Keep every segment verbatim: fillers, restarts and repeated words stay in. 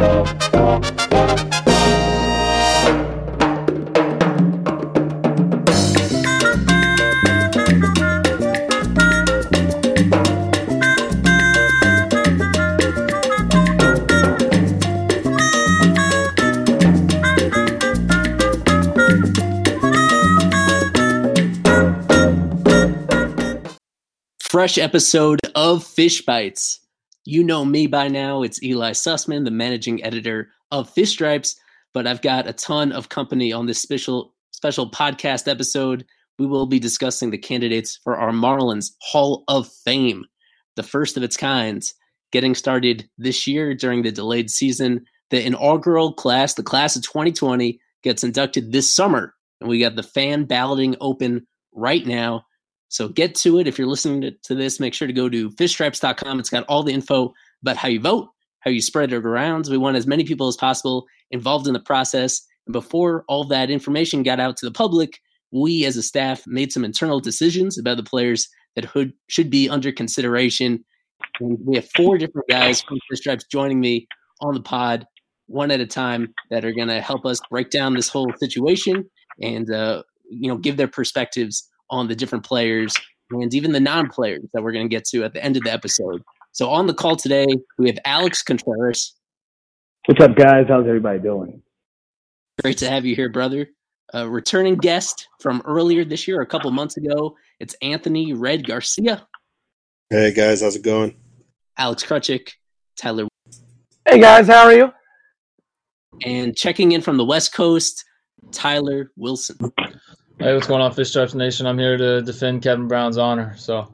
Fresh episode of Fish Bites. You know me by now. It's Eli Sussman, the managing editor of Fish Stripes, but I've got a ton of company on this special special podcast episode. We will be discussing the candidates for our Marlins Hall of Fame, the first of its kind, getting started this year during the delayed season. The inaugural class, the class of twenty twenty, gets inducted this summer, and we got the fan balloting open right now. So get to it. If you're listening to, to this, make sure to go to fish stripes dot com. It's got all the info about how you vote, how you spread it around. We want as many people as possible involved in the process. And before all that information got out to the public, we as a staff made some internal decisions about the players that should, should be under consideration. And we have four different guys from Fish Stripes joining me on the pod, one at a time, that are going to help us break down this whole situation and uh, you know, give their perspectives on the different players and even the non-players that we're going to get to at the end of the episode. So on the call today, we have Alex Contreras. What's up, guys? How's everybody doing? Great to have you here, brother. A returning guest from earlier this year, a couple months ago, it's Anthony Red Garcia. Hey, guys. How's it going? Alex Krutchik, Tyler. Hey, guys. How are you? And checking in from the West Coast, Tyler Wilson. Hey, what's going on, Fish Stripes Nation? I'm here to defend Kevin Brown's honor. So,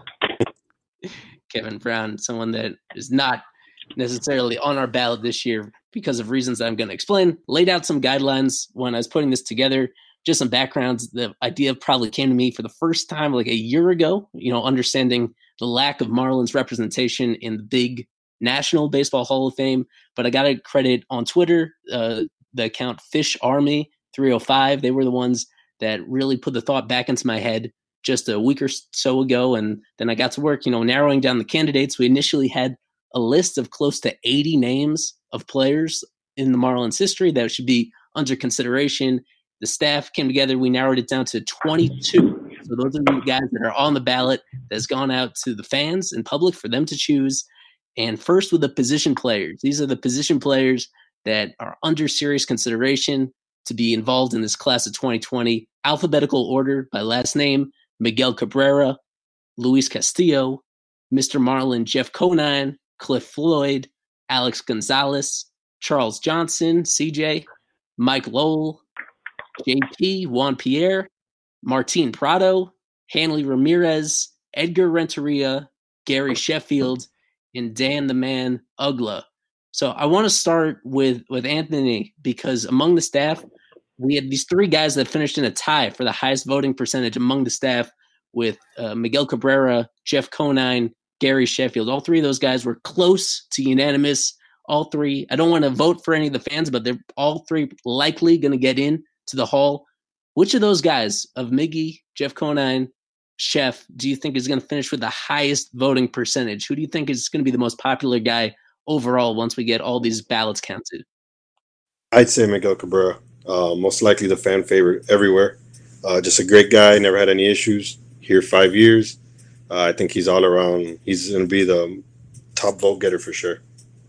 Kevin Brown, someone that is not necessarily on our ballot this year because of reasons that I'm going to explain, laid out some guidelines when I was putting this together, just some backgrounds. The idea probably came to me for the first time like a year ago, you know, understanding the lack of Marlins representation in the big National Baseball Hall of Fame. But I got to credit on Twitter, uh, the account Fish Army three oh five. They were the ones that really put the thought back into my head just a week or so ago. And then I got to work, you know, narrowing down the candidates. We initially had a list of close to eighty names of players in the Marlins history that should be under consideration. The staff came together. We narrowed it down to twenty-two. So those are the guys that are on the ballot that's gone out to the fans and public for them to choose. And first with the position players. These are the position players that are under serious consideration to be involved in this class of twenty twenty, alphabetical order by last name: Miguel Cabrera, Luis Castillo, Mister Marlin Jeff Conine, Cliff Floyd, Alex Gonzalez, Charles Johnson, C J, Mike Lowell, J P, Juan Pierre, Martin Prado, Hanley Ramirez, Edgar Renteria, Gary Sheffield, and Dan the Man Ugla. So I want to start with, with Anthony, because among the staff, we had these three guys that finished in a tie for the highest voting percentage among the staff with uh, Miguel Cabrera, Jeff Conine, Gary Sheffield. All three of those guys were close to unanimous. All three, I don't want to vote for any of the fans, but they're all three likely going to get in to the Hall. Which of those guys, of Miggy, Jeff Conine, Chef, do you think is going to finish with the highest voting percentage? Who do you think is going to be the most popular guy overall once we get all these ballots counted? I'd say Miguel Cabrera. Uh, most likely the fan favorite everywhere. Uh, just a great guy, never had any issues. Here five years. Uh, I think he's all around. He's going to be the top vote getter for sure.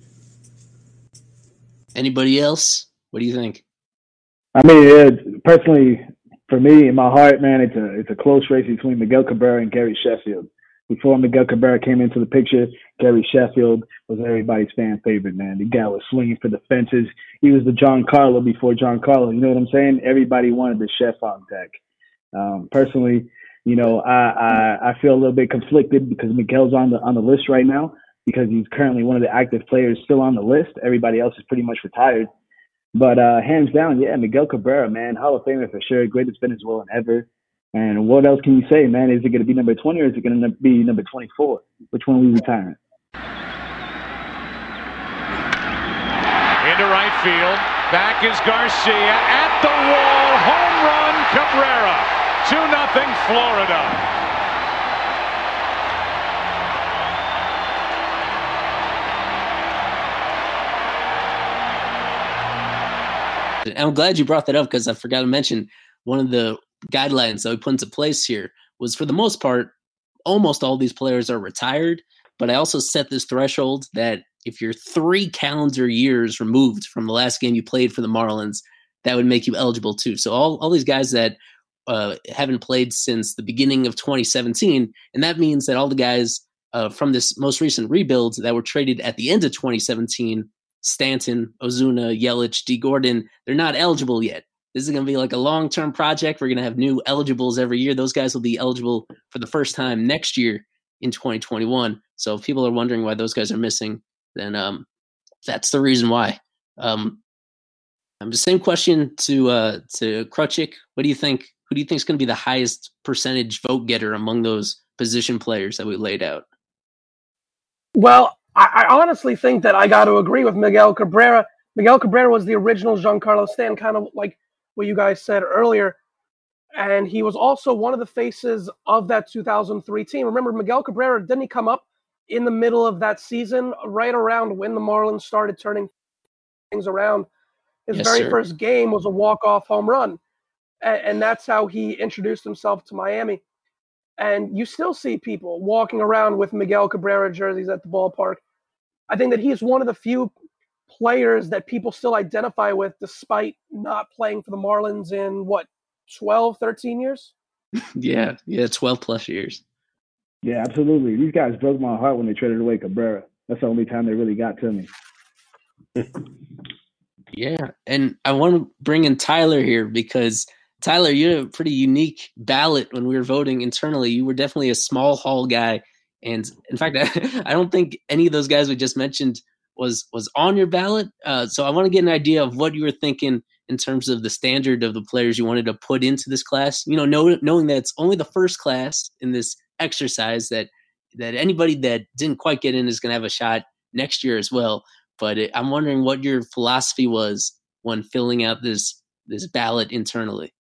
Anybody else? What do you think? I mean, it, personally, for me, in my heart, man, it's a it's a close race between Miguel Cabrera and Gary Sheffield. Before Miguel Cabrera came into the picture, Gary Sheffield was everybody's fan favorite, man. The guy was swinging for the fences. He was the Giancarlo before Giancarlo. You know what I'm saying? Everybody wanted the Chef on deck. Um, personally, you know, I, I I feel a little bit conflicted because Miguel's on the on the list right now because he's currently one of the active players still on the list. Everybody else is pretty much retired. But uh, hands down, yeah, Miguel Cabrera, man, Hall of Famer for sure. Greatest Venezuelan ever. And what else can you say, man? Is it going to be number twenty or is it going to be number twenty-four? Which one are we retiring? Into right field. Back is Garcia. At the wall. Home run, Cabrera. two nothing Florida. I'm glad you brought that up because I forgot to mention one of the guidelines that we put into place here was, for the most part, almost all these players are retired. But I also set this threshold that if you're three calendar years removed from the last game you played for the Marlins, that would make you eligible too. So all, all these guys that uh, haven't played since the beginning of twenty seventeen, and that means that all the guys uh, from this most recent rebuild that were traded at the end of twenty seventeen, Stanton, Ozuna, Yelich, D. Gordon, they're not eligible yet. This is going to be like a long-term project. We're going to have new eligibles every year. Those guys will be eligible for the first time next year in twenty twenty-one. So if people are wondering why those guys are missing, then um, that's the reason why. Um, um, the same question to uh, to Krutchik. What do you think? Who do you think is going to be the highest percentage vote getter among those position players that we laid out? Well, I, I honestly think that I got to agree with Miguel Cabrera. Miguel Cabrera was the original Giancarlo Stanton, kind of like what you guys said earlier. And he was also one of the faces of that two thousand three team. Remember, Miguel Cabrera, didn't he come up in the middle of that season, right around when the Marlins started turning things around? His Yes, very sir. first game was a walk-off home run. And, and that's how he introduced himself to Miami. And you still see people walking around with Miguel Cabrera jerseys at the ballpark. I think that he's one of the few players that people still identify with despite not playing for the Marlins in, what, twelve, thirteen years? Yeah, yeah, twelve plus years. Yeah, absolutely. These guys broke my heart when they traded away Cabrera. That's the only time they really got to me. Yeah, and I want to bring in Tyler here because, Tyler, you had a pretty unique ballot when we were voting internally. You were definitely a small hall guy. And in fact, I, I don't think any of those guys we just mentioned was was on your ballot. Uh, so I want to get an idea of what you were thinking in terms of the standard of the players you wanted to put into this class. You know, know knowing that it's only the first class in this exercise, that that anybody that didn't quite get in is going to have a shot next year as well. But it, I'm wondering what your philosophy was when filling out this this ballot internally.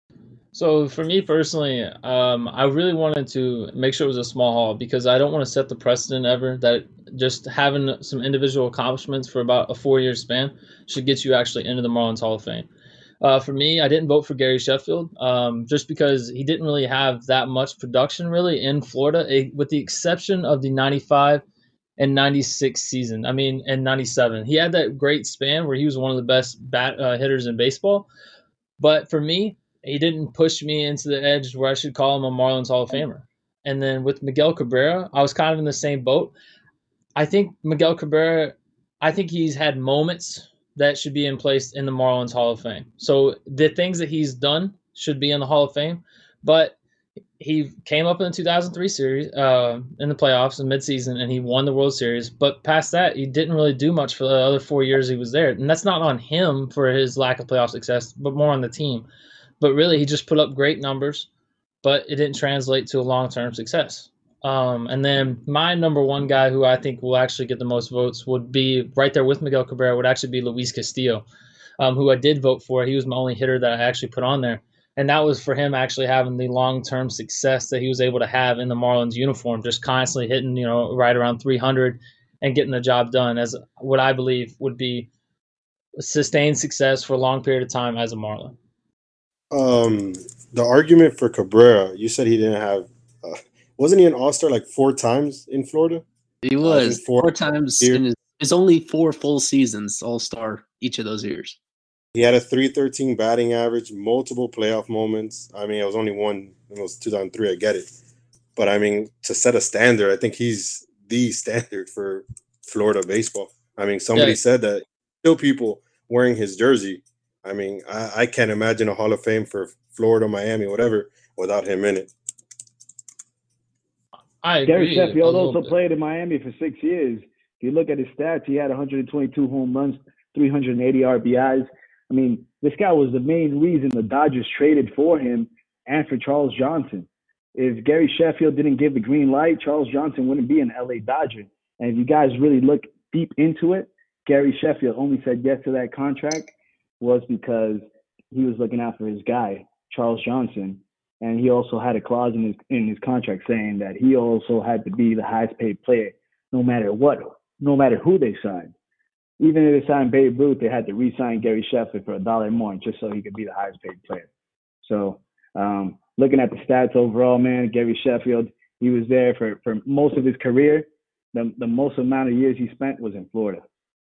So for me personally, um, I really wanted to make sure it was a small hall because I don't want to set the precedent ever that just having some individual accomplishments for about a four-year span should get you actually into the Marlins Hall of Fame. Uh, for me, I didn't vote for Gary Sheffield um, just because he didn't really have that much production really in Florida, a, with the exception of the ninety-five and ninety-six season. I mean, and ninety-seven. He had that great span where he was one of the best bat uh, hitters in baseball. But for me, he didn't push me into the edge where I should call him a Marlins Hall of Famer. And then with Miguel Cabrera, I was kind of in the same boat. I think Miguel Cabrera, I think he's had moments that should be in place in the Marlins Hall of Fame. So the things that he's done should be in the Hall of Fame. But he came up in the two thousand three series, uh, in the playoffs in midseason, and he won the World Series. But past that, he didn't really do much for the other four years he was there. And that's not on him for his lack of playoff success, but more on the team. But really, he just put up great numbers, but it didn't translate to a long-term success. Um, and then my number one guy who I think will actually get the most votes would be right there with Miguel Cabrera would actually be Luis Castillo, um, who I did vote for. He was my only hitter that I actually put on there. And that was for him actually having the long-term success that he was able to have in the Marlins uniform, just constantly hitting, you know, right around three hundred and getting the job done as what I believe would be sustained success for a long period of time as a Marlin. Um, the argument for Cabrera, you said he didn't have, uh, wasn't he an All-Star like four times in Florida? He was uh, four, four times in his, his only four full seasons, All-Star each of those years. He had a three thirteen batting average, multiple playoff moments. I mean, it was only one, it was two thousand three, I get it. But I mean, to set a standard, I think he's the standard for Florida baseball. I mean, somebody yeah. said that still people wearing his jersey. I mean, I, I can't imagine a Hall of Fame for Florida, Miami, whatever, without him in it. I agree. Gary Sheffield also bit. played in Miami for six years. If you look at his stats, he had one hundred twenty-two home runs, three hundred eighty R B Is. I mean, this guy was the main reason the Dodgers traded for him and for Charles Johnson. If Gary Sheffield didn't give the green light, Charles Johnson wouldn't be an L A Dodger. And if you guys really look deep into it, Gary Sheffield only said yes to that contract was because he was looking out for his guy, Charles Johnson. And he also had a clause in his in his contract saying that he also had to be the highest paid player no matter what, no matter who they signed. even if they signed Babe Ruth, they had to re-sign Gary Sheffield for a dollar more just so he could be the highest paid player. So um, looking at the stats overall, man, Gary Sheffield, he was there for, for most of his career. The, the most amount of years he spent was in Florida.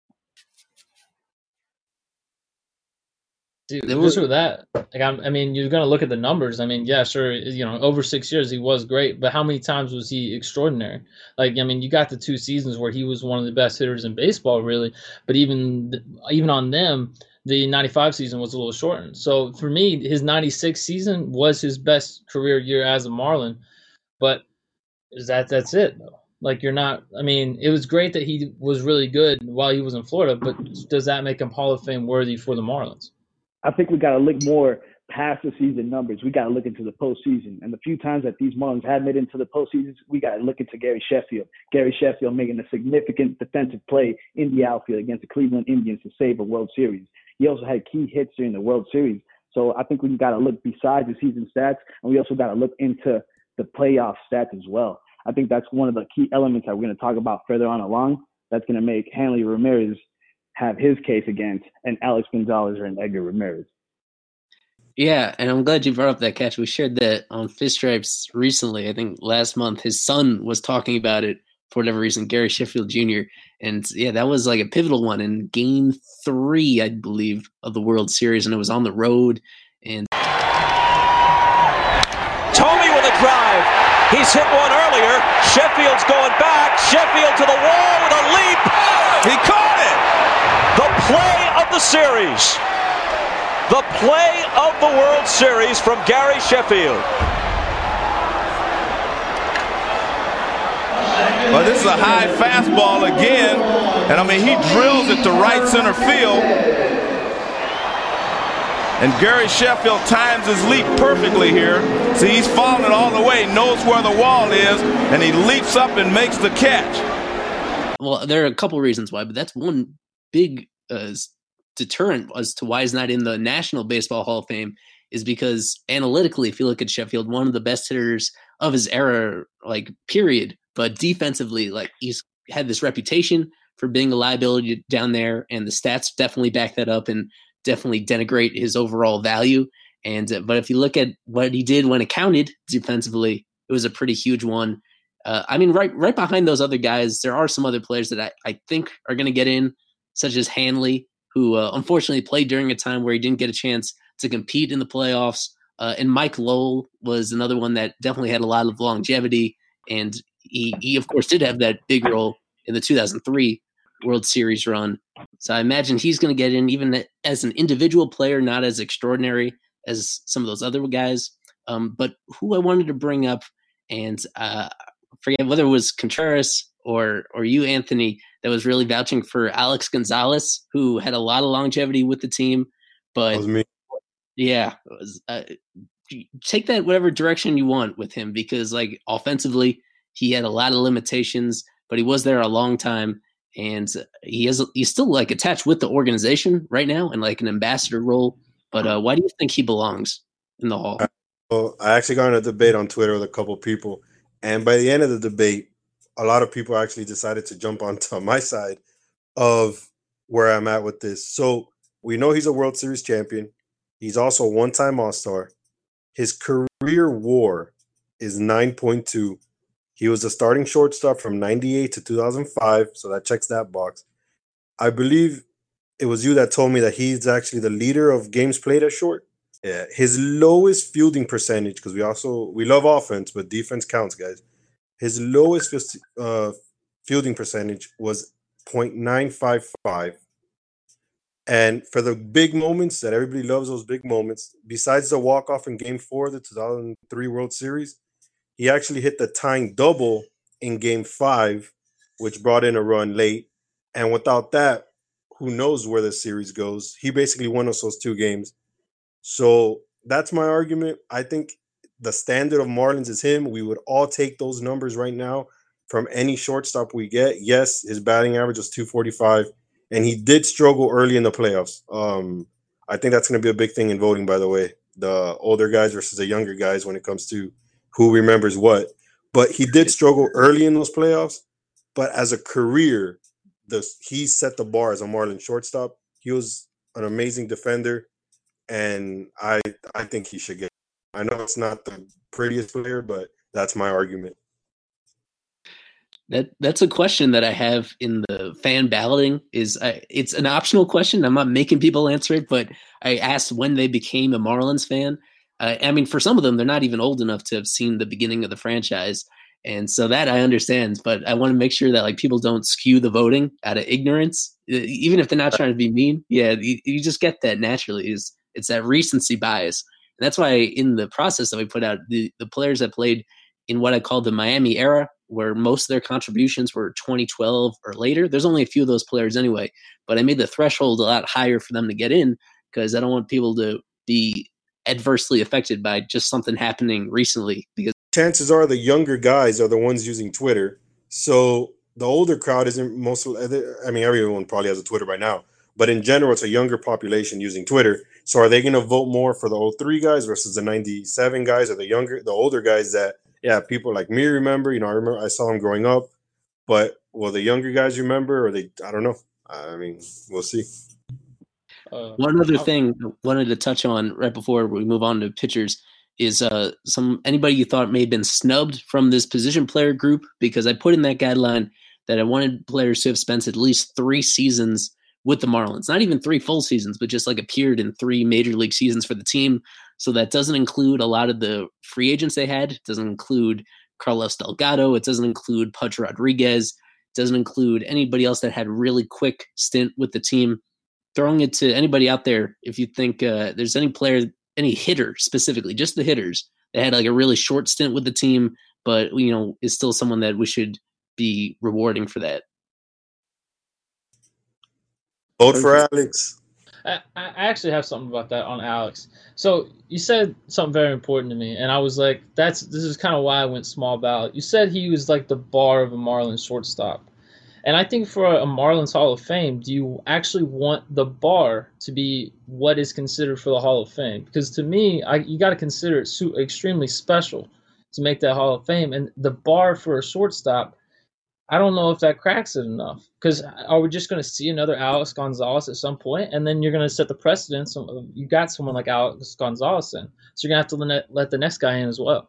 Dude, just with that, like I'm, I mean, you're gonna look at the numbers. I mean, yeah, sure, you know, over six years he was great, but how many times was he extraordinary? Like, I mean, you got the two seasons where he was one of the best hitters in baseball, really. But even even on them, the ninety-five season was a little shortened. So for me, his ninety-six season was his best career year as a Marlin. But is that that's it though? Like, you're not. I mean, it was great that he was really good while he was in Florida, but does that make him Hall of Fame worthy for the Marlins? I think we got to look more past the season numbers. We got to look into the postseason. And the few times that these Marlins had made it into the postseason, we got to look into Gary Sheffield. Gary Sheffield making a significant defensive play in the outfield against the Cleveland Indians to save a World Series. He also had key hits during the World Series. So I think we got to look besides the season stats, and we also got to look into the playoff stats as well. I think that's one of the key elements that we're going to talk about further on along. That's going to make Hanley Ramirez have his case against an Alex Gonzalez or an Edgar Ramirez. Yeah, and I'm glad you brought up that catch. We shared that on Fish Stripes recently. I think last month his son was talking about it for whatever reason, Gary Sheffield Junior And yeah, that was like a pivotal one in game three, I believe, of the World Series, and it was on the road. And Tomey with a drive. He's hit one earlier. Sheffield's going back. Sheffield to the wall with a leap. He caught it. The play of the series. The play of the World Series from Gary Sheffield. Well, this is a high fastball again, and I mean, he drills it to right center field. And Gary Sheffield times his leap perfectly here. See, he's following it all the way, knows where the wall is, and he leaps up and makes the catch. Well, there are a couple reasons why, but that's one big uh, deterrent as to why he's not in the National Baseball Hall of Fame, is because analytically, if you look at Sheffield, one of the best hitters of his era, like, period. But defensively, like, he's had this reputation for being a liability down there, and the stats definitely back that up and definitely denigrate his overall value. And uh, but if you look at what he did when it counted defensively, it was a pretty huge one. Uh, I mean, right right behind those other guys, there are some other players that I, I think are going to get in, such as Hanley, who uh, unfortunately played during a time where he didn't get a chance to compete in the playoffs. Uh, and Mike Lowell was another one that definitely had a lot of longevity. And he, he, of course, did have that big role in the two thousand three World Series run. So I imagine he's going to get in, even as an individual player, not as extraordinary as some of those other guys. Um, but who I wanted to bring up, and uh, I forget whether it was Contreras or or you, Anthony, that was really vouching for Alex Gonzalez, who had a lot of longevity with the team. But That was me. yeah, it was, uh, take that whatever direction you want with him, because like offensively, he had a lot of limitations, but he was there a long time, and he is he's still like attached with the organization right now in like an ambassador role. But uh, why do you think he belongs in the Hall? Well, I actually got in a debate on Twitter with a couple people, and by the end of the debate, a lot of people actually decided to jump onto my side of where I'm at with this. So we know he's a World Series champion. He's also a one-time All-Star. His career WAR is nine point two. He was a starting shortstop from ninety-eight to two thousand five, so that checks that box. I believe it was you that told me that he's actually the leader of games played at short. Yeah, his lowest fielding percentage, because we also we love offense, but defense counts, guys. His lowest uh, fielding percentage was point nine five five. And for the big moments that everybody loves, those big moments, besides the walk-off in Game four of the two thousand three World Series, he actually hit the tying double in Game five, which brought in a run late. And without that, who knows where the series goes? He basically won us those two games. So that's my argument. I think the standard of Marlins is him. We would all take those numbers right now from any shortstop we get. Yes, his batting average was two forty-five, and he did struggle early in the playoffs. Um, I think that's going to be a big thing in voting, by the way, the older guys versus the younger guys when it comes to who remembers what. But he did struggle early in those playoffs. But as a career, the he set the bar as a Marlins shortstop. He was an amazing defender, and I I think he should get. I know it's not the prettiest player, but that's my argument. That that's a question that I have in the fan balloting. Is uh, it's an optional question. I'm not making people answer it, but I asked when they became a Marlins fan. Uh, I mean, for some of them, they're not even old enough to have seen the beginning of the franchise, and so that I understand. But I want to make sure that like people don't skew the voting out of ignorance, even if they're not trying to be mean. Yeah, you, you just get that naturally. Is it's that recency bias, and that's why in the process that we put out, the the players that played in what I call the Miami era, where most of their contributions were twenty twelve or later. There's only a few of those players anyway, but I made the threshold a lot higher for them to get in because I don't want people to be adversely affected by just something happening recently. Because chances are the younger guys are the ones using Twitter. So the older crowd isn't most, I mean, everyone probably has a Twitter by now, but in general, it's a younger population using Twitter. So are they going to vote more for the old three guys versus the ninety-seven guys, or the younger, the older guys that, yeah, people like me remember, you know, I remember I saw them growing up, but will the younger guys remember, or they, I don't know. I mean, we'll see. Uh, One other thing I wanted to touch on right before we move on to pitchers is uh, some anybody you thought may have been snubbed from this position player group, because I put in that guideline that I wanted players to have spent at least three seasons with the Marlins, not even three full seasons, but just like appeared in three major league seasons for the team. So that doesn't include a lot of the free agents they had. It doesn't include Carlos Delgado. It doesn't include Pudge Rodriguez. It doesn't include anybody else that had really quick stint with the team. Throwing it to anybody out there, if you think uh, there's any player, any hitter specifically, just the hitters that had like a really short stint with the team, but you know is still someone that we should be rewarding for that. Vote for Alex. I, I actually have something about that on Alex. So you said something very important to me, and I was like, "That's this is kind of why I went small ballot." You said he was like the bar of a Marlins shortstop, and I think for a Marlins Hall of Fame, do you actually want the bar to be what is considered for the Hall of Fame? Because to me, I, you got to consider it so extremely special to make that Hall of Fame, and the bar for a shortstop, I don't know if that cracks it enough. Because are we just going to see another Alex Gonzalez at some point, and then you're going to set the precedent? So you got someone like Alex Gonzalez in, so you're going to have to let, let the next guy in as well.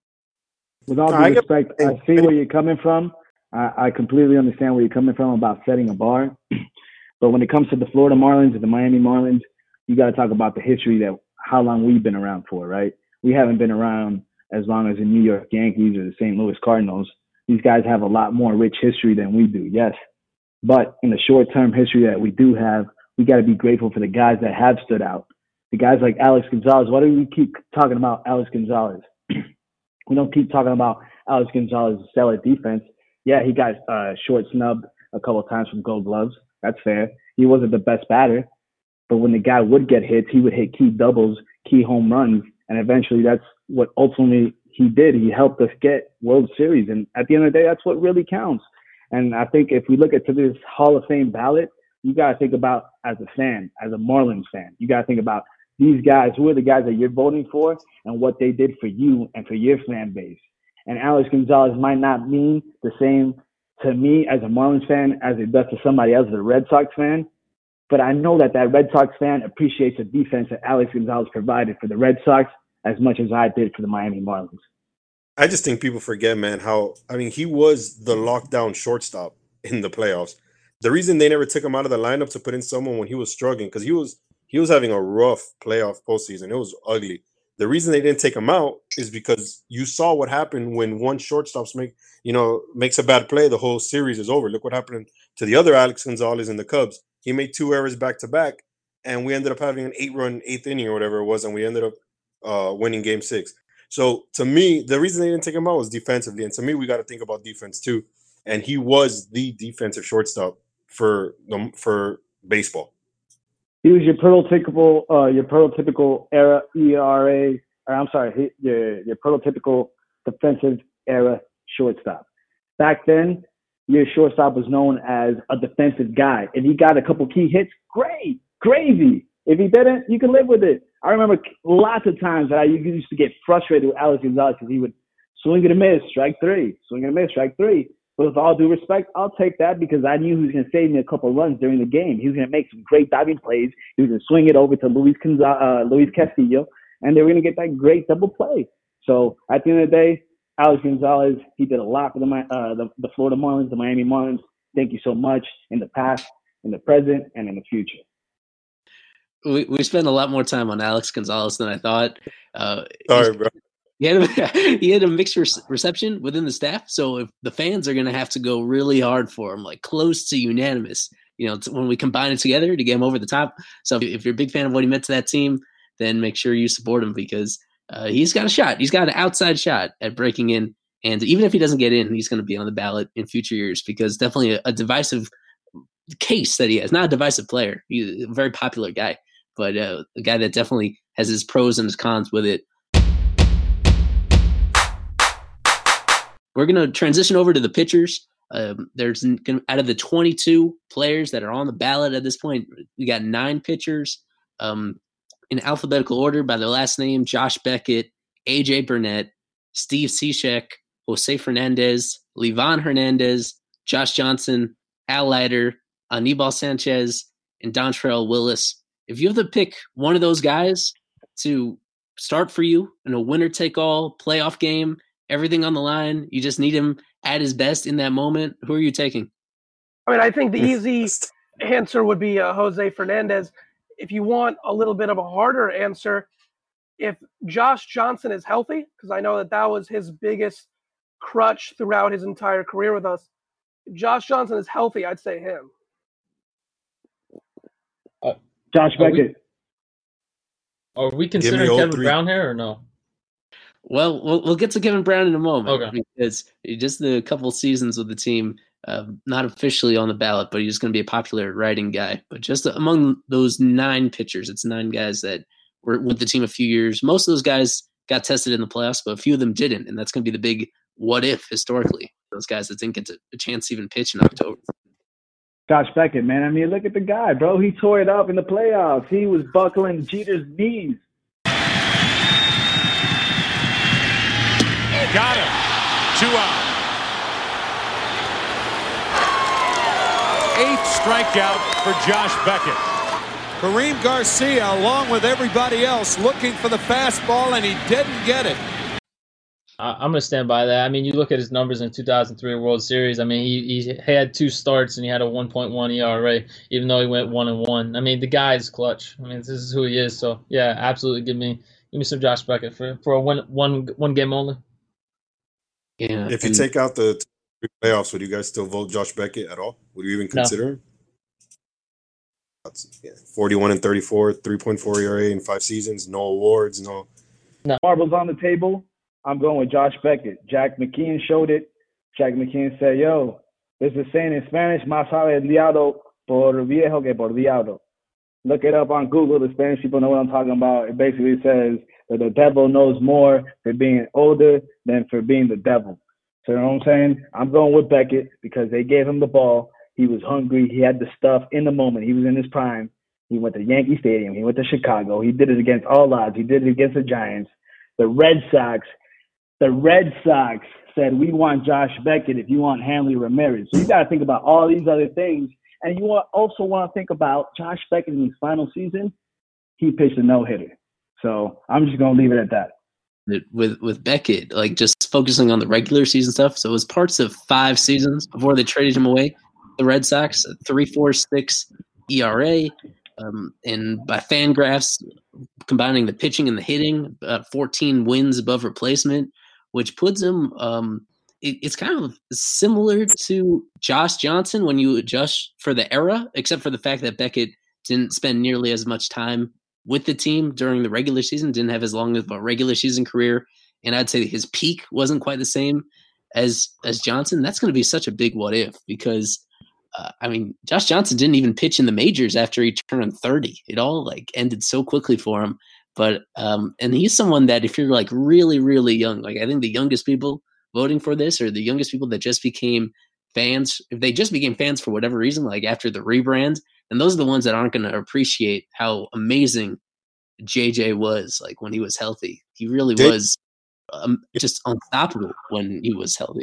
With all due respect, I see where you're coming from. I, I completely understand where you're coming from about setting a bar. But when it comes to the Florida Marlins and the Miami Marlins, you got to talk about the history that how long we've been around for, right? We haven't been around as long as the New York Yankees or the Saint Louis Cardinals. These guys have a lot more rich history than we do, yes. But in the short-term history that we do have, we got to be grateful for the guys that have stood out. The guys like Alex Gonzalez. Why do we keep talking about Alex Gonzalez? We don't keep talking about Alex Gonzalez's stellar defense. Yeah, he got uh, short snubbed a couple of times from Gold Gloves. That's fair. He wasn't the best batter. But when the guy would get hits, he would hit key doubles, key home runs, and eventually that's what ultimately he did. He helped us get World Series. And at the end of the day, that's what really counts. And I think if we look at this Hall of Fame ballot, you got to think about, as a fan, as a Marlins fan, you got to think about these guys, who are the guys that you're voting for and what they did for you and for your fan base. And Alex Gonzalez might not mean the same to me as a Marlins fan as it does to somebody else as a Red Sox fan. But I know that that Red Sox fan appreciates the defense that Alex Gonzalez provided for the Red Sox as much as I did for the Miami Marlins. I just think people forget, man, how, I mean, he was the lockdown shortstop in the playoffs. The reason they never took him out of the lineup to put in someone when he was struggling, because he was he was having a rough playoff postseason. It was ugly. The reason they didn't take him out is because you saw what happened when one shortstop's make, you know, makes a bad play, the whole series is over. Look what happened to the other Alex Gonzalez in the Cubs. He made two errors back to back, and we ended up having an eight-run eighth inning or whatever it was, and we ended up uh, winning Game Six. So to me, the reason they didn't take him out was defensively, and to me, we got to think about defense too. And he was the defensive shortstop for the for baseball. He was your prototypical, uh, your prototypical era E R A, or I'm sorry, your your prototypical defensive era shortstop. Back then, your shortstop was known as a defensive guy. If he got a couple key hits, great, gravy. If he didn't, you can live with it. I remember lots of times that I used to get frustrated with Alex Gonzalez because he would swing and a miss, strike three, swing and a miss, strike three. But with all due respect, I'll take that because I knew he was going to save me a couple runs during the game. He was going to make some great diving plays. He was going to swing it over to Luis, uh, Luis Castillo, and they were going to get that great double play. So at the end of the day, Alex Gonzalez, he did a lot for the, uh, the, the Florida Marlins, the Miami Marlins. Thank you so much in the past, in the present, and in the future. We we spent a lot more time on Alex Gonzalez than I thought. Uh, Sorry, bro. He had, a, he had a mixed re- reception within the staff, so if the fans are going to have to go really hard for him, like close to unanimous, you know, t- when we combine it together to get him over the top. So if, if you're a big fan of what he meant to that team, then make sure you support him because uh, he's got a shot. He's got an outside shot at breaking in, and even if he doesn't get in, he's going to be on the ballot in future years because definitely a, a divisive case that he has. Not a divisive player. He's a very popular guy, but uh, a guy that definitely has his pros and his cons with it. We're going to transition over to the pitchers. Um, there's out of the twenty-two players that are on the ballot at this point, we got nine pitchers um, in alphabetical order by their last name: Josh Beckett, A J Burnett, Steve Cishek, Jose Fernandez, Livan Hernandez, Josh Johnson, Al Leiter, Anibal Sanchez, and Dontrelle Willis. If you have to pick one of those guys to start for you in a winner-take-all playoff game, everything on the line, you just need him at his best in that moment, who are you taking? I mean, I think the easy answer would be uh, Jose Fernandez. If you want a little bit of a harder answer, if Josh Johnson is healthy, because I know that that was his biggest crutch throughout his entire career with us. If Josh Johnson is healthy, I'd say him. Uh, Josh Beckett. Are we, are we considering Kevin three. Brown here or no? Well, well, we'll get to Kevin Brown in a moment okay. because just the couple seasons with the team, uh, not officially on the ballot, but he's going to be a popular writing guy. But just among those nine pitchers, it's nine guys that were with the team a few years. Most of those guys got tested in the playoffs, but a few of them didn't, and that's going to be the big what if historically. Those guys that didn't get to, a chance to even pitch in October. Josh Beckett, man. I mean, look at the guy, bro. He tore it up in the playoffs. He was buckling Jeter's knees. Got him. Two out. Eighth strikeout for Josh Beckett. Kareem Garcia, along with everybody else, looking for the fastball, and he didn't get it. I'm going to stand by that. I mean, you look at his numbers in two thousand three World Series. I mean, he, he had two starts, and he had a one point one E R A, even though he went one and one. I mean, the guy is clutch. I mean, this is who he is. So, yeah, absolutely give me give me some Josh Beckett for, for a one, one, one game only. Yeah. If you and, take out the playoffs, would you guys still vote Josh Beckett at all? Would you even consider no. him? That's, yeah, forty-one and thirty-four, three point four E R A in five seasons, no awards, no. no. Marbles on the table. I'm going with Josh Beckett. Jack McKeon showed it. Jack McKeon said, yo, there's a saying in Spanish, más sabe el diablo por viejo que por diablo. Look it up on Google. The Spanish people know what I'm talking about. It basically says that the devil knows more for being older than for being the devil. So you know what I'm saying? I'm going with Beckett because they gave him the ball. He was hungry. He had the stuff in the moment. He was in his prime. He went to Yankee Stadium. He went to Chicago. He did it against all odds. He did it against the Giants. The Red Sox, the Red Sox said, we want Josh Beckett if you want Hanley Ramirez. So you got to think about all these other things. And you also want to think about Josh Beckett in his final season. He pitched a no-hitter. So I'm just going to leave it at that. With with Beckett, like just focusing on the regular season stuff. So it was parts of five seasons before they traded him away. The Red Sox, three point four six E R A. Um, and by Fangraphs, combining the pitching and the hitting, uh, fourteen wins above replacement, which puts him um, – it, it's kind of similar to Josh Johnson when you adjust for the era, except for the fact that Beckett didn't spend nearly as much time with the team during the regular season, didn't have as long of a regular season career, and I'd say his peak wasn't quite the same as as Johnson. That's going to be such a big what if because, uh, I mean, Josh Johnson didn't even pitch in the majors after he turned thirty. It all like ended so quickly for him. But um, and he's someone that if you're like really, really young, like I think the youngest people voting for this or the youngest people that just became fans, if they just became fans for whatever reason, like after the rebrand, and those are the ones that aren't going to appreciate how amazing J J was, like when he was healthy. He really J- was um, just unstoppable when he was healthy.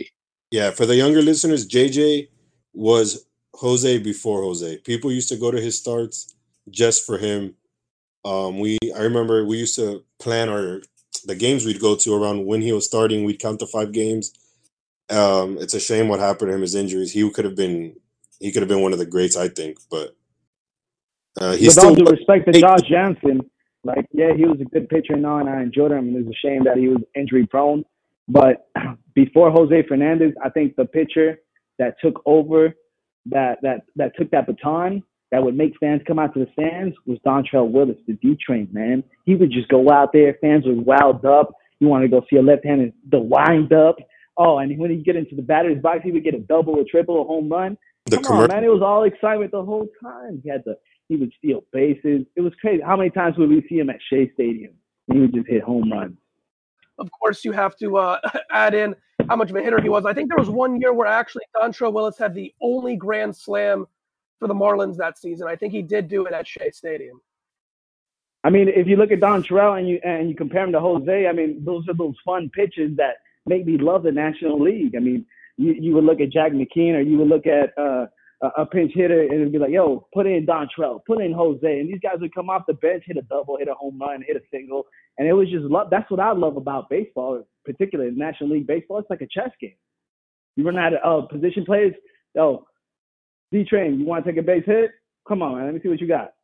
Yeah, for the younger listeners, J J was Jose before Jose. People used to go to his starts just for him. Um, we I remember we used to plan our the games we'd go to around when he was starting. We'd count to five games. Um, it's a shame what happened to him, his injuries. He could have been he could have been one of the greats, I think. But uh, he's With still all due respect to Josh Johnson, like yeah, he was a good pitcher and all, and I enjoyed him. And it's a shame that he was injury prone. But before Jose Fernandez, I think the pitcher that took over, that that that took that baton, that would make fans come out to the stands was Dontrelle Willis, the D-Train, man. He would just go out there. Fans were wild up. You want to go see a left-handed, the wind up. Oh, and when he get into the batter's box, he would get a double, a triple, a home run. The Come commercial. on, man. It was all excitement the whole time. He had the, he would steal bases. It was crazy. How many times would we see him at Shea Stadium? He would just hit home runs. Of course, you have to uh, add in how much of a hitter he was. I think there was one year where actually Dontrelle Willis had the only grand slam for the Marlins that season. I think he did do it at Shea Stadium. I mean, if you look at Dontrelle and you and you compare him to Jose, I mean, those are those fun pitches that make me love the National League. I mean, you, you would look at Jack McKeon, or you would look at uh, a, a pinch hitter, and it'd be like, yo, put in Dontrelle, put in Jose. And these guys would come off the bench, hit a double, hit a home run, hit a single. And it was just love. That's what I love about baseball, particularly National League Baseball. It's like a chess game. You run out of uh, position players. Yo, D-Train, you want to take a base hit? Come on, man. Let me see what you got.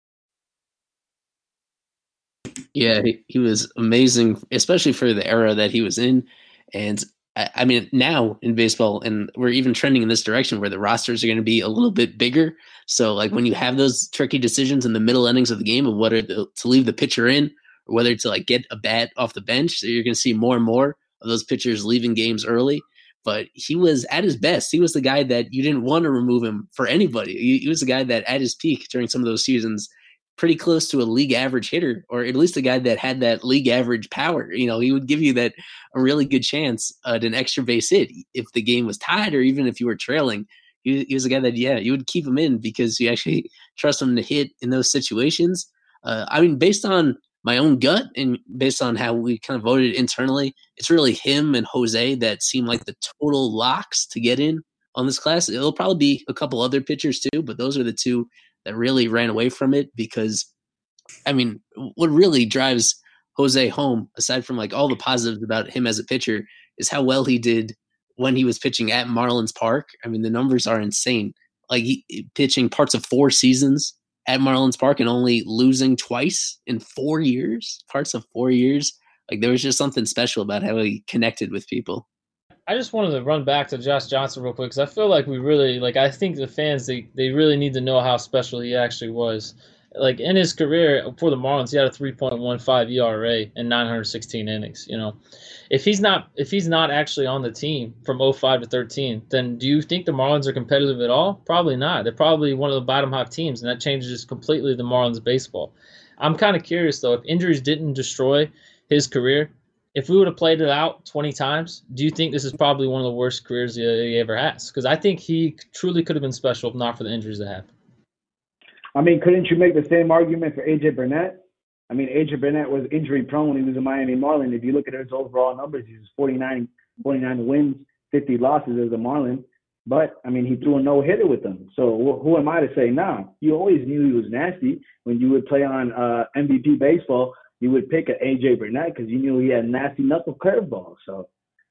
Yeah, he, he was amazing, especially for the era that he was in. And I, I mean, now in baseball, and we're even trending in this direction where the rosters are going to be a little bit bigger. So, like, when you have those tricky decisions in the middle innings of the game of whether to, to leave the pitcher in or whether to, like, get a bat off the bench, so you're going to see more and more of those pitchers leaving games early. But he was at his best. He was the guy that you didn't want to remove him for anybody. He, he was the guy that at his peak during some of those seasons, pretty close to a league average hitter, or at least a guy that had that league average power. You know, he would give you that a really good chance at an extra base hit if the game was tied or even if you were trailing. He, he was a guy that, yeah, you would keep him in because you actually trust him to hit in those situations. Uh, I mean, based on my own gut and based on how we kind of voted internally, it's really him and Jose that seem like the total locks to get in on this class. It'll probably be a couple other pitchers too, but those are the two that really ran away from it because, I mean, what really drives Jose home, aside from like all the positives about him as a pitcher, is how well he did when he was pitching at Marlins Park. I mean, the numbers are insane. Like he pitching parts of four seasons at Marlins Park and only losing twice in four years, parts of four years. Like there was just something special about how he connected with people. I just wanted to run back to Josh Johnson real quick because I feel like we really, like, I think the fans, they, they really need to know how special he actually was. Like, in his career for the Marlins, he had a three point one five E R A in nine hundred sixteen innings, you know. If he's not if he's not actually on the team from oh five to thirteen, then do you think the Marlins are competitive at all? Probably not. They're probably one of the bottom half teams, and that changes completely the Marlins baseball. I'm kind of curious, though, if injuries didn't destroy his career, if we would have played it out twenty times, do you think this is probably one of the worst careers he, he ever has? Because I think he truly could have been special if not for the injuries that happened. I mean, couldn't you make the same argument for A J Burnett? I mean, A J Burnett was injury prone when he was a Miami Marlin. If you look at his overall numbers, he was forty-nine, forty-nine wins, fifty losses as a Marlin. But, I mean, he threw a no-hitter with them. So who am I to say, nah, you always knew he was nasty. When you would play on uh, M V P baseball, you would pick an A J Burnett because you knew he had nasty knuckle curveball. So,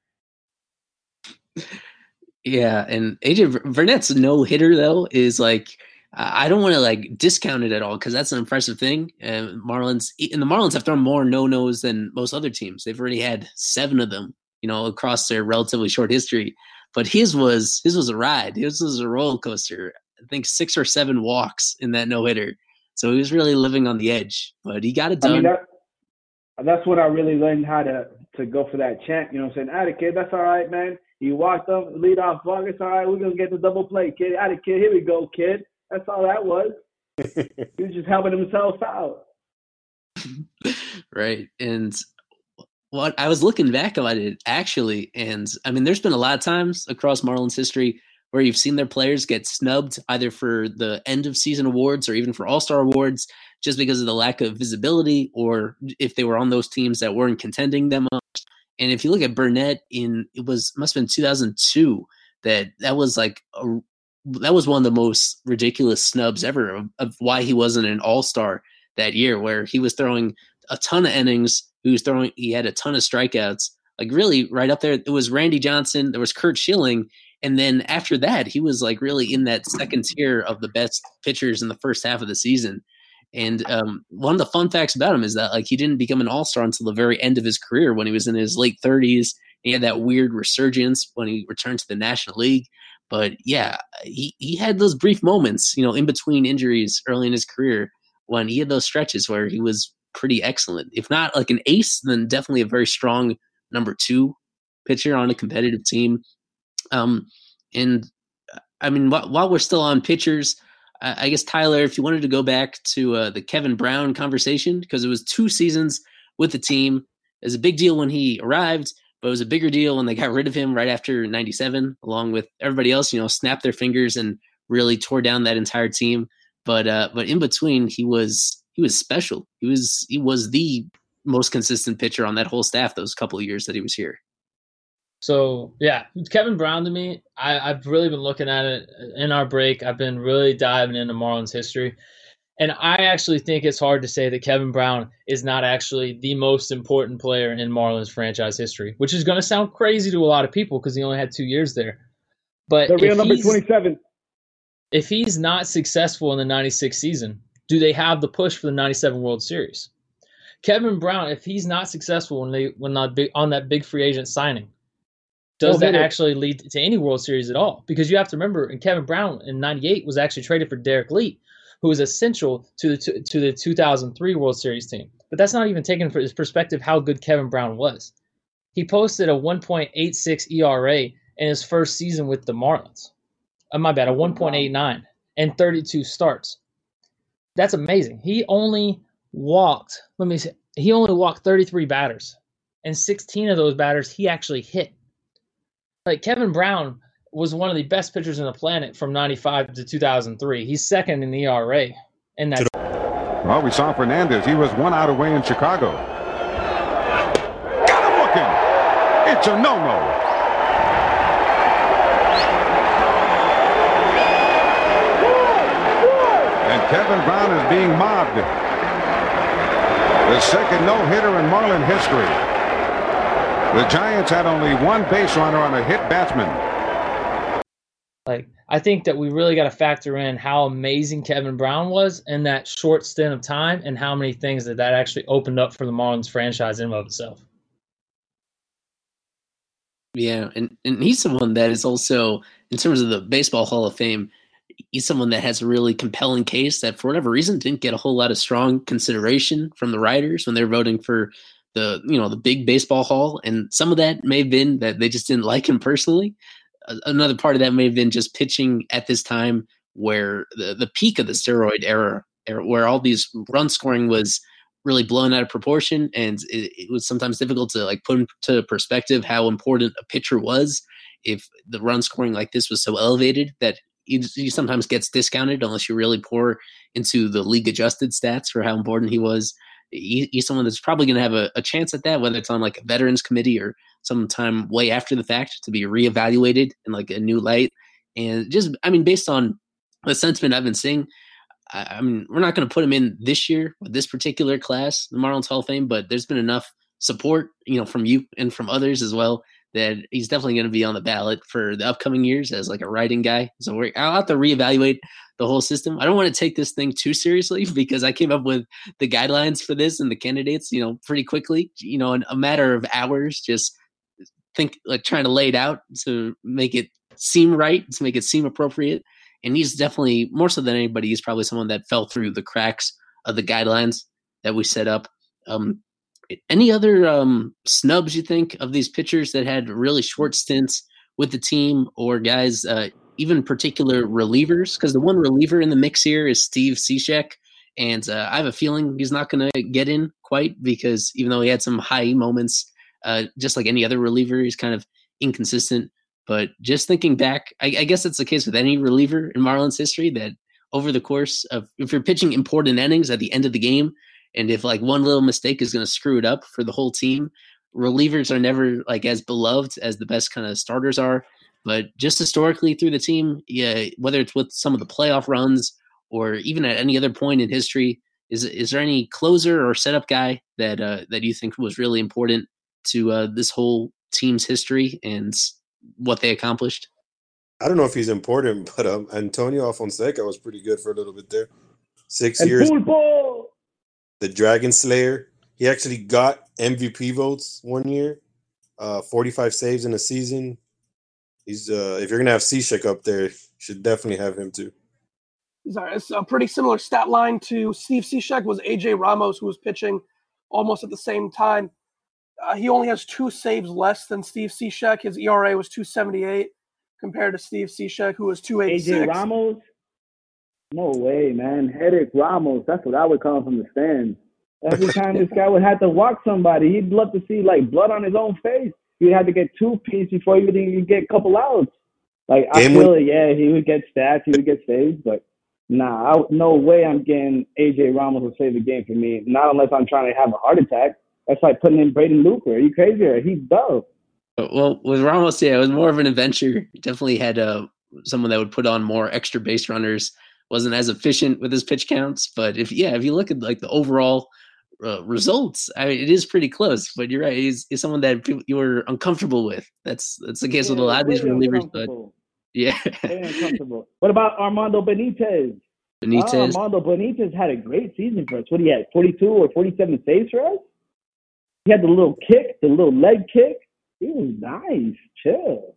yeah, and A J Burnett's no hitter though is like I don't want to like discount it at all because that's an impressive thing. And Marlins and the Marlins have thrown more no nos than most other teams. They've already had seven of them, you know, across their relatively short history. But his was his was a ride. His was a roller coaster. I think six or seven walks in that no hitter. So he was really living on the edge, but he got it done. I mean, that, that's what I really learned how to, to go for that chant. You know what I'm saying? Atta kid, that's all right, man. You walked up, lead off walk. It's all right. We're going to get the double play, kid. Atta kid, here we go, kid. That's all that was. He was just helping himself out. Right. And what I was looking back at it actually, and I mean, there's been a lot of times across Marlins history where you've seen their players get snubbed either for the end of season awards or even for all-star awards just because of the lack of visibility or if they were on those teams that weren't contending them much. And if you look at Burnett in, it was, must have been two thousand two, that that was like, a, that was one of the most ridiculous snubs ever of, of why he wasn't an all-star that year, where he was throwing a ton of innings. He was throwing, he had a ton of strikeouts, like really right up there. It was Randy Johnson. There was Curt Schilling. And then after that, he was like really in that second tier of the best pitchers in the first half of the season. And um, one of the fun facts about him is that like he didn't become an all-star until the very end of his career when he was in his late thirties. He had that weird resurgence when he returned to the National League. But yeah, he, he had those brief moments, you know, in between injuries early in his career when he had those stretches where he was pretty excellent. If not like an ace, then definitely a very strong number two pitcher on a competitive team. Um, and I mean, wh- while we're still on pitchers, I guess, Tyler, if you wanted to go back to uh, the Kevin Brown conversation, because it was two seasons with the team. It was a big deal when he arrived, but it was a bigger deal when they got rid of him right after ninety-seven, along with everybody else, you know, snapped their fingers and really tore down that entire team. But uh, but in between, he was he was special. He was he was the most consistent pitcher on that whole staff those couple of years that he was here. So, yeah, Kevin Brown to me, I, I've really been looking at it in our break. I've been really diving into Marlins history. And I actually think it's hard to say that Kevin Brown is not actually the most important player in Marlins franchise history, which is going to sound crazy to a lot of people because he only had two years there. But the real number twenty-seven. If he's not successful in the ninety-six season, do they have the push for the ninety-seven World Series? Kevin Brown, if he's not successful when they when not big, on that big free agent signing, does that actually lead to any World Series at all? Because you have to remember, and Kevin Brown in ninety-eight was actually traded for Derek Lee, who was essential to the to, to the two thousand three World Series team. But that's not even taken for his perspective how good Kevin Brown was. He posted a one point eight six E R A in his first season with the Marlins. Oh, my bad, a one point eight nine and thirty-two starts. That's amazing. He only walked, let me see, he only walked thirty-three batters, and sixteen of those batters he actually hit. Like, Kevin Brown was one of the best pitchers on the planet from ninety-five to two thousand three. He's second in the E R A. And that's well, we saw Fernandez. He was one out away in Chicago. Got him looking. It's a no-no. And Kevin Brown is being mobbed. The second no-hitter in Marlin history. The Giants had only one base runner on a hit batsman. Like, I think that we really got to factor in how amazing Kevin Brown was in that short stint of time and how many things that that actually opened up for the Marlins franchise in and of itself. Yeah, and, and he's someone that is also, in terms of the Baseball Hall of Fame, he's someone that has a really compelling case that for whatever reason didn't get a whole lot of strong consideration from the writers when they're voting for the, you know, the big baseball hall. And some of that may have been that they just didn't like him personally. Another part of that may have been just pitching at this time where the, the peak of the steroid era, era, where all these run scoring was really blown out of proportion. And it, it was sometimes difficult to like put into perspective how important a pitcher was if the run scoring like this was so elevated that he, he sometimes gets discounted unless you really pour into the league adjusted stats for how important he was. He, he's someone that's probably going to have a, a chance at that, whether it's on like a veterans committee or sometime way after the fact to be reevaluated in like a new light. And just, I mean, based on the sentiment I've been seeing, I, I mean, we're not going to put him in this year with this particular class, the Marlins Hall of Fame, but there's been enough support, you know, from you and from others as well, that he's definitely going to be on the ballot for the upcoming years as like a writing guy. So we're, I'll have to reevaluate the whole system. I don't want to take this thing too seriously because I came up with the guidelines for this and the candidates, you know, pretty quickly, you know, in a matter of hours, just think like trying to lay it out to make it seem right, to make it seem appropriate. And he's definitely, more so than anybody, he's probably someone that fell through the cracks of the guidelines that we set up. Um, any other um, snubs you think of these pitchers that had really short stints with the team, or guys, uh, even particular relievers? Because the one reliever in the mix here is Steve Cishek, and uh, I have a feeling he's not going to get in quite because even though he had some high moments, uh, just like any other reliever, he's kind of inconsistent. But just thinking back, I, I guess it's the case with any reliever in Marlins history that over the course of, if you're pitching important innings at the end of the game, and if like one little mistake is going to screw it up for the whole team, relievers are never like as beloved as the best kind of starters are. But just historically through the team, yeah, whether it's with some of the playoff runs or even at any other point in history, is is there any closer or setup guy that uh, that you think was really important to uh, this whole team's history and what they accomplished? I don't know if he's important, but um, Antonio Fonseca was pretty good for a little bit there. Six El years. Pulpo! The Dragon Slayer. He actually got M V P votes one year. Uh, forty-five saves in a season. He's uh, if you're gonna have Cishek up there, you should definitely have him too. It's a pretty similar stat line to Steve Cishek was A J Ramos, who was pitching almost at the same time. Uh, he only has two saves less than Steve Cishek. His E R A was two seventy-eight compared to Steve Cishek, who was two eighty-six. A J Ramos? No way, man. Headache Ramos. That's what I would call him from the stands. Every time this guy would have to walk somebody, he'd love to see like blood on his own face. He'd have to get two P's before he would even get a couple outs. Like, I Game feel with- it, yeah, he would get stats, he would get saves, but nah, I, no way I'm getting A J Ramos to save the game for me. Not unless I'm trying to have a heart attack. That's like putting in Braden Looper. Are you crazy? Or he's dope. Well, with Ramos, yeah, it was more of an adventure. He definitely had uh, someone that would put on more extra base runners. Wasn't as efficient with his pitch counts, but if yeah, if you look at like the overall uh, results, I mean, it is pretty close. But you're right; he's, he's someone that people, you were uncomfortable with. That's that's the case Yeah, with a lot of these really relievers. But uncomfortable. yeah, Very uncomfortable. What about Armando Benitez? Benitez. Oh, Armando Benitez had a great season for us. What, he had forty-two or forty-seven saves for us? He had the little kick, the little leg kick. He was nice. Chill.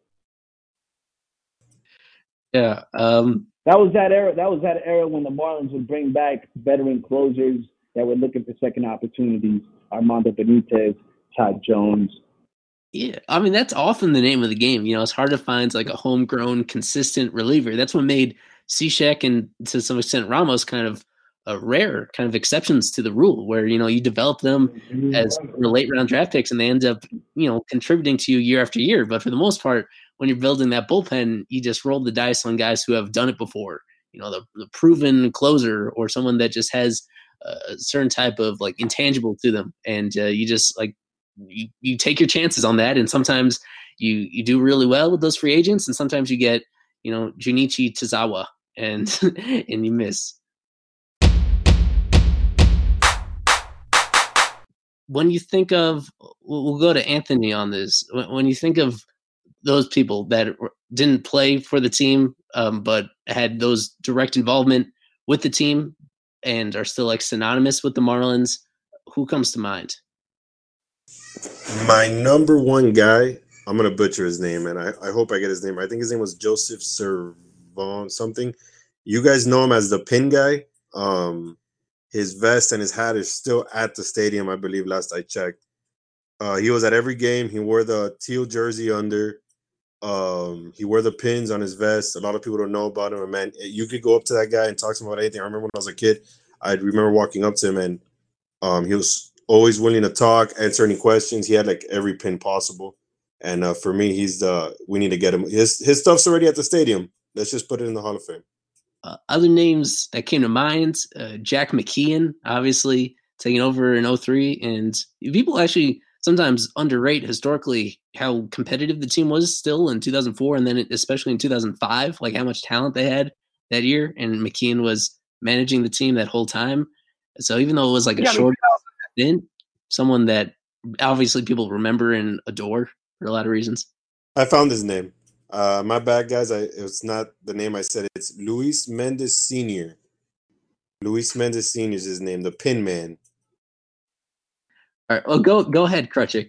Yeah. Um, That was that era. That was that era when the Marlins would bring back veteran closers that were looking for second opportunities. Armando Benitez, Todd Jones. Yeah, I mean, that's often the name of the game. You know, it's hard to find like a homegrown, consistent reliever. That's what made Cishek and to some extent Ramos kind of uh, rare, kind of exceptions to the rule, where, you know, you develop them as late round draft picks and they end up, you know, contributing to you year after year. But for the most part, when you're building that bullpen, you just roll the dice on guys who have done it before. You know, the, the proven closer or someone that just has a certain type of like intangible to them. And uh, you just like, You, you take your chances on that, and sometimes you you do really well with those free agents, and sometimes you get, you know, Junichi Tozawa, and and you miss. When you think of, we'll go to Anthony on this. When, when you think of those people that didn't play for the team, um, but had those direct involvement with the team, and are still like synonymous with the Marlins, who comes to mind? My number one guy, I'm going to butcher his name, and I, I hope I get his name. I think his name was Joseph Servon something. You guys know him as the pin guy. Um, his vest and his hat is still at the stadium, I believe, last I checked. Uh, he was at every game. He wore the teal jersey under. Um, he wore the pins on his vest. A lot of people don't know about him. And man, you could go up to that guy and talk to him about anything. I remember when I was a kid, I remember walking up to him, and um, he was always willing to talk, answer any questions. He had like every pin possible. And uh, for me, he's the, we need to get him. His his stuff's already at the stadium. Let's just put it in the Hall of Fame. Uh, other names that came to mind, uh, Jack McKeon, obviously taking over in oh three. And people actually sometimes underrate historically how competitive the team was still in two thousand four. And then especially in two thousand five, like how much talent they had that year. And McKeon was managing the team that whole time. So even though it was like a Yeah, short stint, someone that obviously people remember and adore for a lot of reasons. I found his name. Uh, my bad, guys. I, it's not the name I said. It's Luis Mendez Senior Luis Mendez Senior is his name, the pin man. All right, well, go go ahead, Krutchik.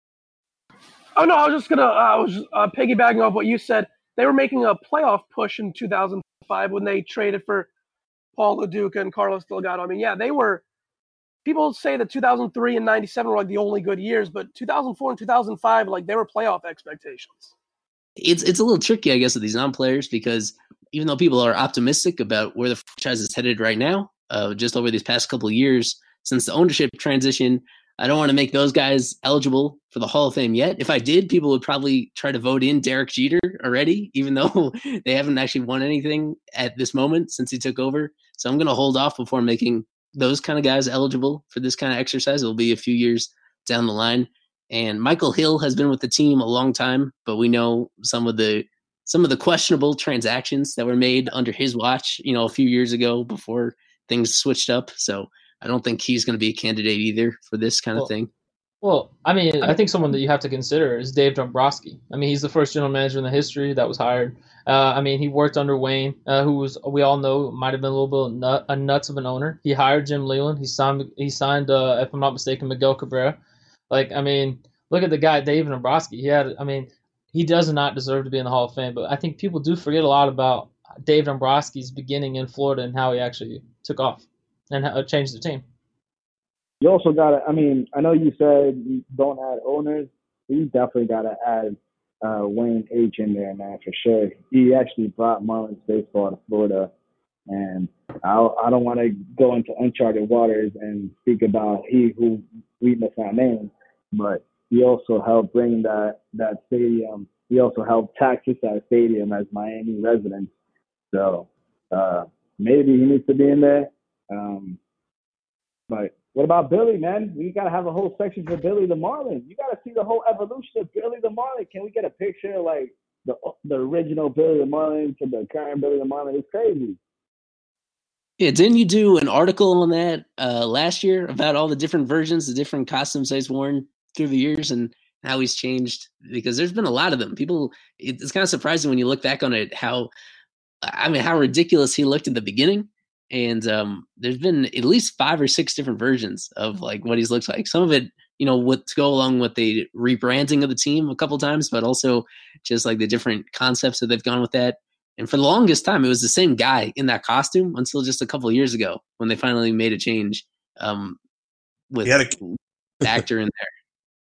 Oh no, I was just gonna. Uh, I was uh, piggybacking off what you said. They were making a playoff push in two thousand five when they traded for Paul LaDuca and Carlos Delgado. I mean, yeah, they were. People say that two thousand three and ninety-seven were like the only good years, but two thousand four and two thousand five, like they were playoff expectations. It's it's a little tricky, I guess, with these non-players because even though people are optimistic about where the franchise is headed right now, uh, just over these past couple of years since the ownership transition, I don't want to make those guys eligible for the Hall of Fame yet. If I did, people would probably try to vote in Derek Jeter already, even though they haven't actually won anything at this moment since he took over. So I'm going to hold off before making those kind of guys eligible for this kind of exercise. It'll be a few years down the line. And Michael Hill has been with the team a long time, but we know some of the some of the questionable transactions that were made under his watch, you know, a few years ago before things switched up. So I don't think he's going to be a candidate either for this kind well, of thing. Well, I mean, I think someone that you have to consider is Dave Dombrowski. I mean, he's the first general manager in the history that was hired. Uh, I mean, he worked under Wayne, uh, who was, we all know, might have been a little bit nut, a nuts of an owner. He hired Jim Leyland. He signed, he signed, uh, if I'm not mistaken, Miguel Cabrera. Like, I mean, look at the guy, Dave Dombrowski. He had, I mean, he does not deserve to be in the Hall of Fame, but I think people do forget a lot about Dave Dombrowski's beginning in Florida and how he actually took off and how, changed the team. You also got to, I mean, I know you said you don't add owners, but you definitely got to add uh, Wayne H. in there, man, for sure. He actually brought Marlins baseball to Florida. And I, I don't want to go into uncharted waters and speak about he who we must not name, but he also helped bring that, that stadium. He also helped tax that stadium as Miami residents. So uh, maybe he needs to be in there. Um, but what about Billy, man? We got to have a whole section for Billy the Marlin. You got to see the whole evolution of Billy the Marlin. Can we get a picture of, like, the the original Billy the Marlin to the current Billy the Marlin? It's crazy. Yeah, didn't you do an article on that uh, last year about all the different versions, the different costumes he's worn through the years and how he's changed? Because there's been a lot of them. People, it's kind of surprising when you look back on it, how, I mean, how ridiculous he looked in the beginning. And um, there's been at least five or six different versions of like what he's looked like. Some of it, you know, what to go along with the rebranding of the team a couple times, but also just like the different concepts that they've gone with that. And for the longest time, it was the same guy in that costume until just a couple of years ago when they finally made a change um, with a- the actor in there.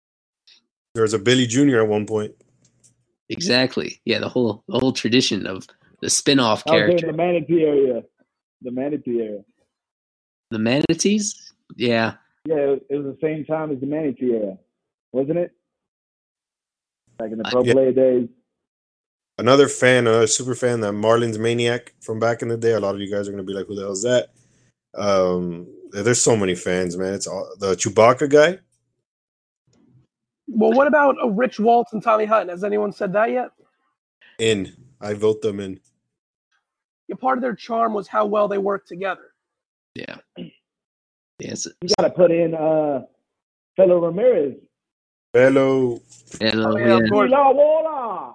There was a Billy Junior at one point. Exactly. Yeah, the whole the whole tradition of the spin-off I was character. in the manatee area. The manatee area. The manatees? Yeah. Yeah, it was the same time as the manatee era, wasn't it? Like in the pro yeah. player days. Another fan, another super fan, that Marlins Maniac from back in the day. A lot of you guys are going to be like, who the hell is that? Um, there's so many fans, man. It's all, the Chewbacca guy. Well, what about uh, Rich Waltz and Tommy Hutton? Has anyone said that yet? In. I vote them in. Yeah, part of their charm was how well they worked together. Yeah. Yes. You got to put in uh, Fellow Ramirez. Fellow. Hello, Oh, yeah, of yeah. course. La bola.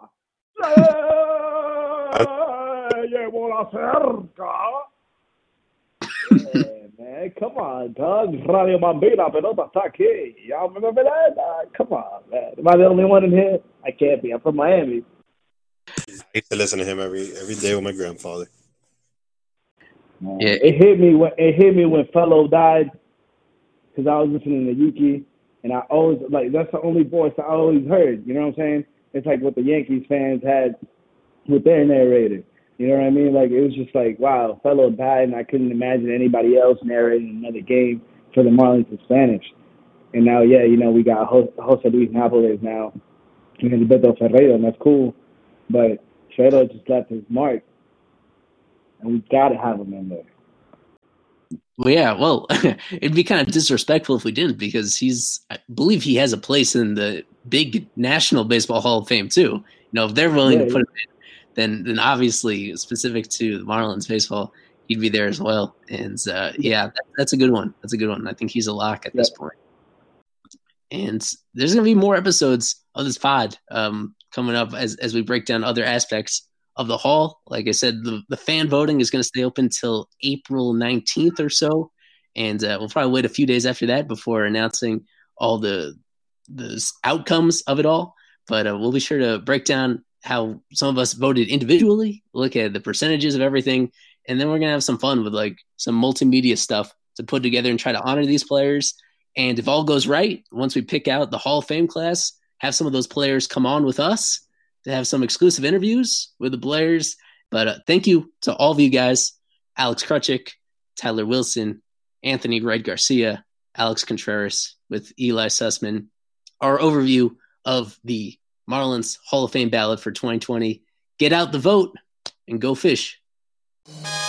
Llevo la cerca. Yeah, man, come on, dog. Radio Bambina, pelota está aquí. Y'all remember that? Uh, come on, man. Am I the only one in here? I can't be. I'm from Miami. I used to listen to him every every day with my grandfather. Man, Yeah. it hit me when it hit me when Fellow died because I was listening to Yuki, and I always like that's the only voice I always heard. You know what I'm saying? It's like what the Yankees fans had with their narrator. You know what I mean? Like, it was just like, wow, Fellow died, and I couldn't imagine anybody else narrating another game for the Marlins in Spanish. And now, yeah, you know, we got Jose Luis Napoles now, and Beto Ferreira, and that's cool. But Ferreira just left his mark, and we got to have him in there. Well, yeah, well, it'd be kind of disrespectful if we didn't, because he's, I believe he has a place in the big National Baseball Hall of Fame, too. You know, if they're willing Yeah, to put him in, then, then obviously, specific to the Marlins baseball, he'd be there as well. And, uh, yeah, that, that's a good one. That's a good one. I think he's a lock at Yeah. this point. And there's going to be more episodes of this pod um, coming up as, as we break down other aspects of the hall. Like I said, the, the fan voting is going to stay open till April nineteenth or so. And uh, we'll probably wait a few days after that before announcing all the, the outcomes of it all. But uh, we'll be sure to break down how some of us voted individually, look at the percentages of everything. And then we're going to have some fun with like some multimedia stuff to put together and try to honor these players. And if all goes right, once we pick out the Hall of Fame class, have some of those players come on with us to have some exclusive interviews with the players. But uh, thank you to all of you guys, Alex Krutchik, Tyler Wilson, Anthony Red Garcia, Alex Contreras with Eli Sussman. Our overview of the Marlins Hall of Fame ballot for twenty twenty. Get out the vote and go fish.